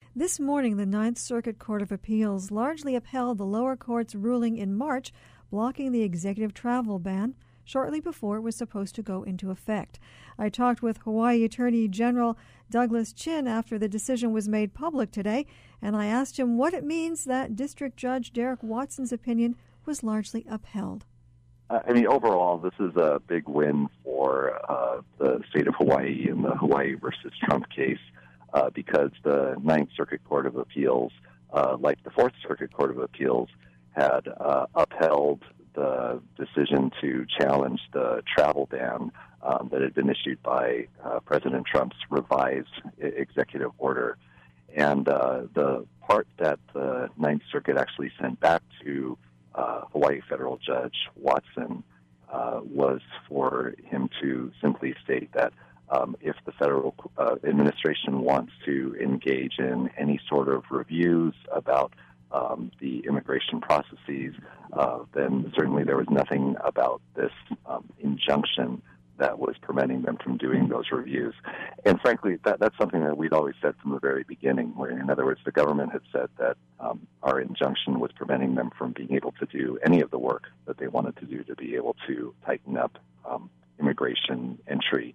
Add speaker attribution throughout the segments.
Speaker 1: This morning, the Ninth Circuit Court of Appeals largely upheld the lower court's ruling in March blocking the executive travel ban shortly before it was supposed to go into effect. I talked with Hawaii Attorney General Douglas Chin after the decision was made public today, and I asked him what it means that District Judge Derek Watson's opinion was largely upheld.
Speaker 2: Overall, this is a big win for the state of Hawaii in the Hawaii versus Trump case because the Ninth Circuit Court of Appeals, like the Fourth Circuit Court of Appeals, had upheld the decision to challenge the travel ban that had been issued by President Trump's revised executive order. And the part that the Ninth Circuit actually sent back to Hawaii federal judge Watson was for him to simply state that if the federal administration wants to engage in any sort of reviews about the immigration processes, then certainly there was nothing about this injunction that was preventing them from doing those reviews. And frankly, that's something that we'd always said from the very beginning, where, in other words, the government had said that our injunction was preventing them from being able to do any of the work that they wanted to do to be able to tighten up immigration entry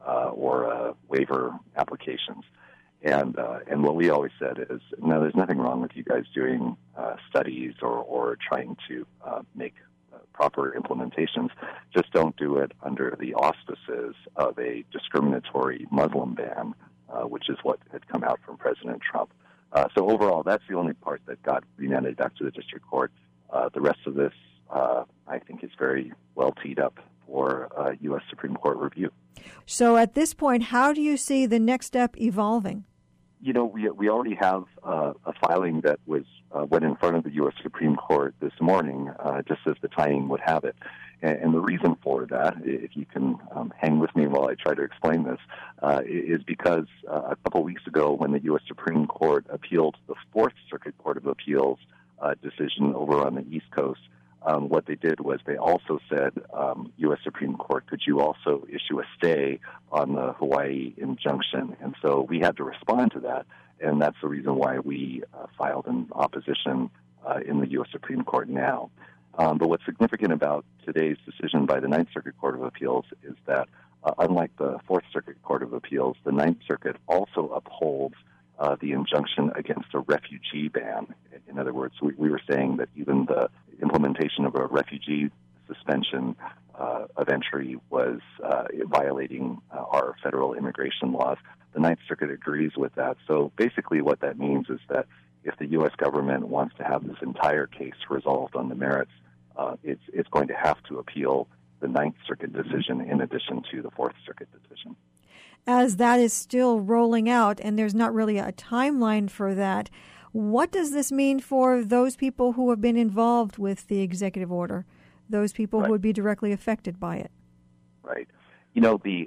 Speaker 2: or waiver applications. And what we always said is, no, there's nothing wrong with you guys doing studies or trying to make proper implementations. Just don't do it under the auspices of a discriminatory Muslim ban, which is what had come out from President Trump. So overall, that's the only part that got remanded back to the district court. The rest of this, I think, is very well teed up for U.S. Supreme Court review.
Speaker 1: So at this point, how do you see the next step evolving?
Speaker 2: You know, we already have a filing that went in front of the U.S. Supreme Court this morning, just as the timing would have it. And the reason for that, if you can hang with me while I try to explain this, is because a couple weeks ago when the U.S. Supreme Court appealed the Fourth Circuit Court of Appeals decision over on the East Coast, what they did was they also said, U.S. Supreme Court, could you also issue a stay on the Hawaii injunction? And so we had to respond to that, and that's the reason why we filed an opposition in the U.S. Supreme Court now. But what's significant about today's decision by the Ninth Circuit Court of Appeals is that, unlike the Fourth Circuit Court of Appeals, the Ninth Circuit also upholds the injunction against a refugee ban. In other words, we were saying that even the implementation of a refugee suspension of entry was violating our federal immigration laws. The Ninth Circuit agrees with that. So basically what that means is that if the U.S. government wants to have this entire case resolved on the merits, it's going to have to appeal the Ninth Circuit decision in addition to the Fourth Circuit decision.
Speaker 1: As that is still rolling out and there's not really a timeline for that, what does this mean for those people who have been involved with the executive order, those people who would be directly affected by it? Right.
Speaker 2: You know, the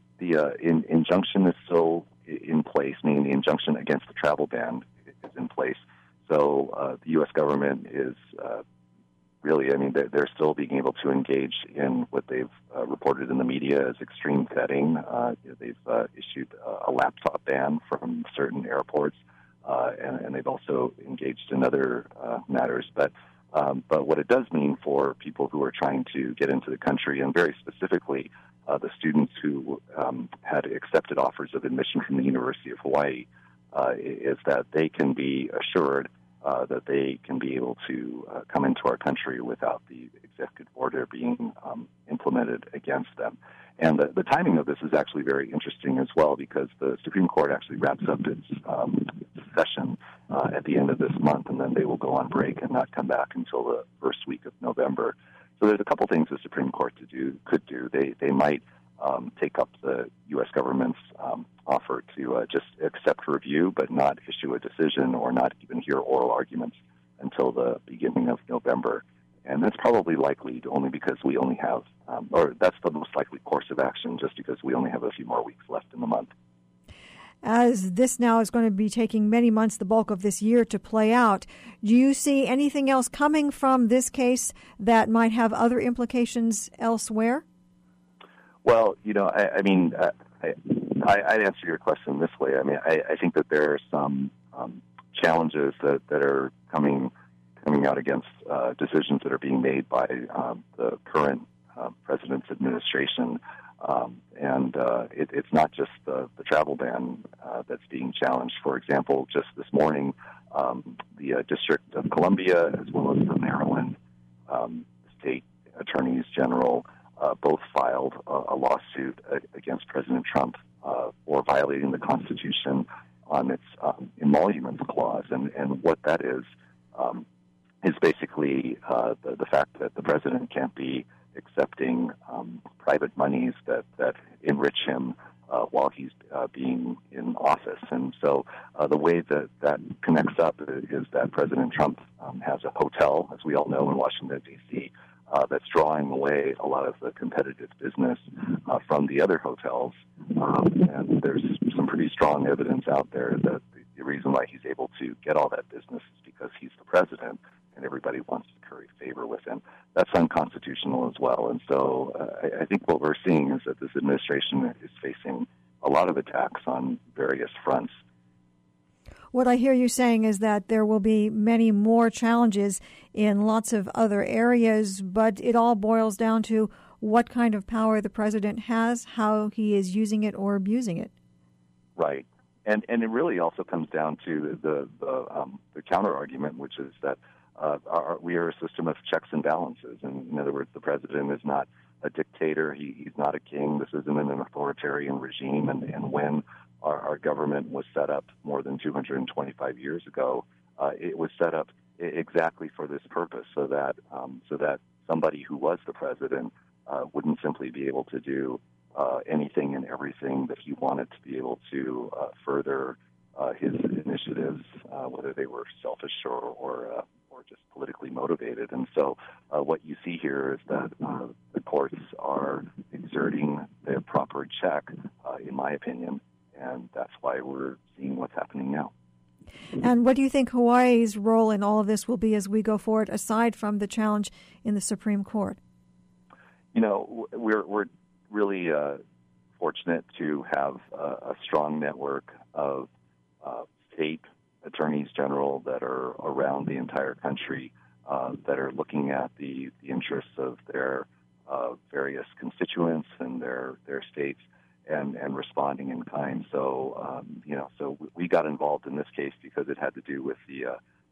Speaker 2: injunction is still in place, meaning the injunction against the travel ban is in place. So the U.S. government is really, they're still being able to engage in what they've reported in the media as extreme vetting. They've issued a laptop ban from certain airports, and they've also engaged in other matters. But what it does mean for people who are trying to get into the country, and very specifically the students who had accepted offers of admission from the University of Hawaii, is that they can be assured that they can be able to come into our country without the executive order being implemented against them. And the timing of this is actually very interesting as well, because the Supreme Court actually wraps up its session at the end of this month, and then they will go on break and not come back until the first week of November. So there's a couple things the Supreme Court could do. They might take up the U.S. government's offer to just accept review but not issue a decision or not even hear oral arguments until the beginning of November. And that's probably likely only because we only have, or that's the most likely course of action, just because we only have a few more weeks left in the month.
Speaker 1: As this now is going to be taking many months, the bulk of this year, to play out, do you see anything else coming from this case that might have other implications elsewhere?
Speaker 2: Well, I'd answer your question this way. I think that there are some challenges that are coming out against decisions that are being made by the current president's administration. It's not just the travel ban that's being challenged. For example, just this morning, the District of Columbia, as well as the Maryland state attorneys general, both filed a lawsuit against President Trump for violating the Constitution on its emoluments clause. And what that is basically the fact that the president can't be accepting private monies that enrich him while he's being in office. And so the way that connects up is that President Trump has a hotel, as we all know, in Washington, D.C., that's drawing away a lot of the competitive business from the other hotels. And there's some pretty strong evidence out there that the reason why he's able to get all that business is because he's the president and everybody wants to curry favor with him. That's unconstitutional as well. And so I think what we're seeing is that this administration is facing a lot of attacks on various fronts.
Speaker 1: What I hear you saying is that there will be many more challenges in lots of other areas, but it all boils down to what kind of power the president has, how he is using it or abusing it.
Speaker 2: Right. And it really also comes down to the counter-argument, which is that we are a system of checks and balances. And in other words, the president is not a dictator. He's not a king. This isn't an authoritarian regime. And when our government was set up more than 225 years ago, it was set up exactly for this purpose, so that somebody who was the president wouldn't simply be able to do anything and everything that he wanted to be able to further his initiatives, whether they were selfish or just politically motivated. And so what you see here is that the courts are exerting their proper check, in my opinion, and that's why we're seeing what's happening now.
Speaker 1: And what do you think Hawaii's role in all of this will be as we go forward, aside from the challenge in the Supreme Court?
Speaker 2: You know, we're really fortunate to have a strong network of state attorneys general that are around the entire country that are looking at the interests of their various constituents and their states and responding in kind. So so we got involved in this case because it had to do with the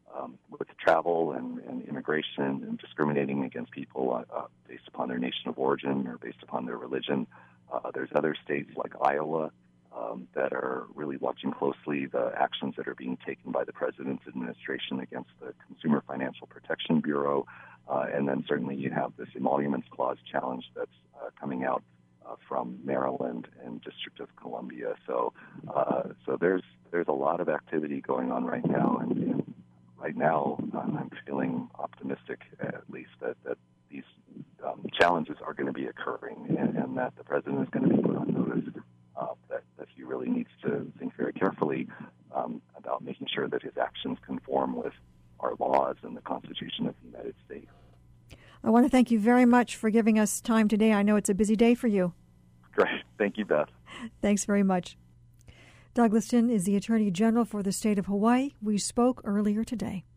Speaker 2: travel and immigration and discriminating against people based upon their nation of origin or based upon their religion. There's other states like Iowa that are really watching closely the actions that are being taken by the president's administration against the Consumer Financial Protection Bureau. And then certainly you have this emoluments clause challenge that's coming out from Maryland and District of Columbia. So there's a lot of activity going on right now, and right now I'm feeling optimistic, at least, that these challenges are going to be occurring, and that the president is going to be put on notice that he really needs to think very carefully about making sure that his actions conform with our laws and the Constitution of the United States.
Speaker 1: I want to thank you very much for giving us time today. I know it's a busy day for you.
Speaker 2: Great. Thank you, Beth.
Speaker 1: Thanks very much. Doug Liston is the Attorney General for the state of Hawaii. We spoke earlier today.